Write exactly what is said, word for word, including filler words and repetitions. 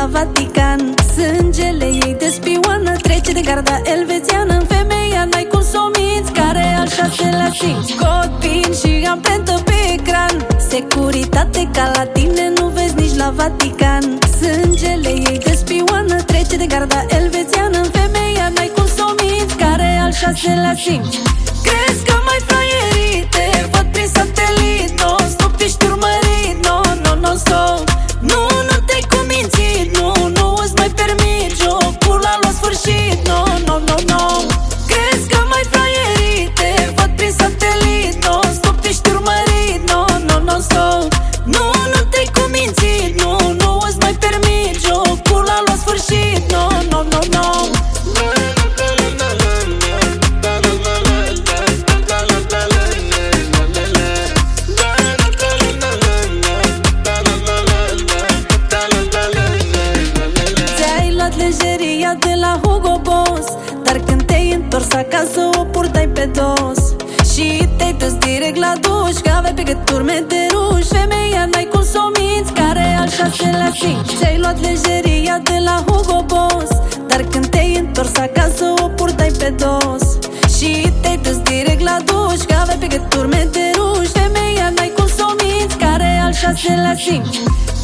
la Vatican. Sângele ei de spionă trece de garda elvețiană. Femeia n-ai cum s-o minți, care al șaselea simț. Cod PIN și amprentă pe ecran. Securitate ca la tine nu vezi nici la Vatican. Sângele ei de spionă trece de garda elvețiană. Femeia n-ai cum s-o minți, care al șaselea simț. Crezi că mai fraierii te văd prin satelit? Non-stop ești urmărit, no, no, non-stop. Nu, nu te-ai cumințit, nu, nu îți mai permit. Jocul a luat sfârșit, no, no, no, no. Crezi că mai fraierii te văd prin satelit? Non-stop ești urmărit, no, no, non-stop. Nu, nu te-ai cumințit, nu, nu îți mai permit. Jocul a luat sfârșit, no, no, no, no. Lejeria de la Hugo Boss, dar când te-ai întors acasă o purtai pe dos. Și te-ai dus direct la duș, că aveai pe gâturi de ruș. Femeia n-ai cum s-o minți, care al șaselea simț. Ți-ai luat lejeria de la Hugo Boss, dar când te-ai întors acasă o purtai pe dos. Și te-ai dus direct la duș, că aveai pe gâturi de ruș. Femeia n-ai cum s-o minți, care al șaselea simț.